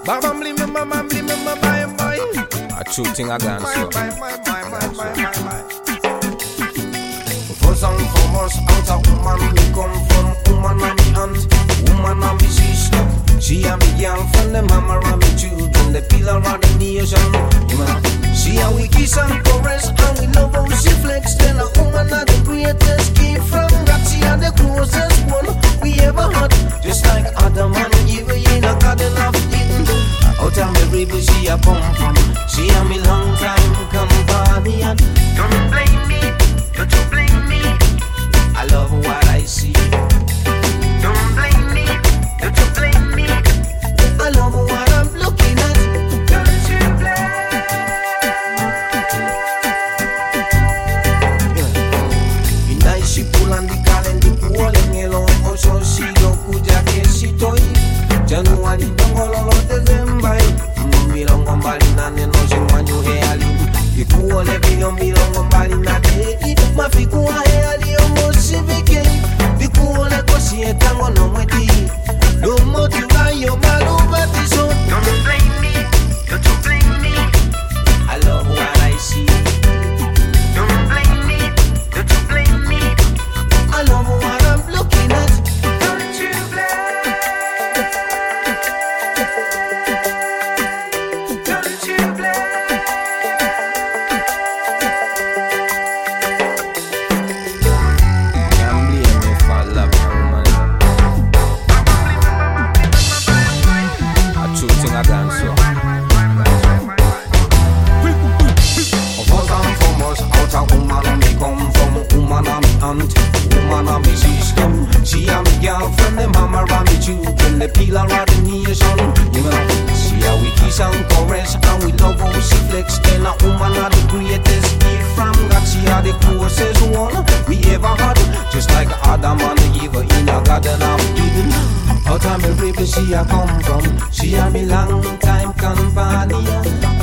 Baba blim me mama blim me my boy. A true thing again, so. First and foremost, out of woman me come from. Woman and me aunt, woman and me sister. She and me girlfriend, the mama and me children, the pillar of the nation. She and we kiss and caress, and we love how she flex. Then a woman are the greatest gift from God. She are the closest one we ever had. Just like Adam and Eve in a garden of Eden. Out of me river she a come from. She and me long time companion. Don't blame me, don't you blame me. I love what I see. Don't blame me, don't you blame me. I love what I'm looking at. Don't you blame. In night she pull on the calendar, pulling along. Also she go kuja kesi toy. January dongolo December. Milongo mbali nane no shingwanyo heali. Ikuole biyo milongo mbali nane. Mafikuwa heali omo sivike. Ikuole kosi etango no mweti. No motiva yo maluba tiso. Don't blame me, don't you blame me. I love what I see. Don't blame me, don't you blame me. I love what I'm looking at. Don't you blame. Don't you blame. Can't blame me for love, man. A true thing again, so. First and foremost, out of woman and me come from. Woman and me aunt, woman and me sister. She and me girlfriend, the mama and me children, the pillar of the nation. She and we kiss and caress, and we love how she flex. Then a woman are the greatest gift from God. She are the closest one we ever had. Just like Adam and Eve in a garden of Eden. Out of me river she a come from. She and me long time companion.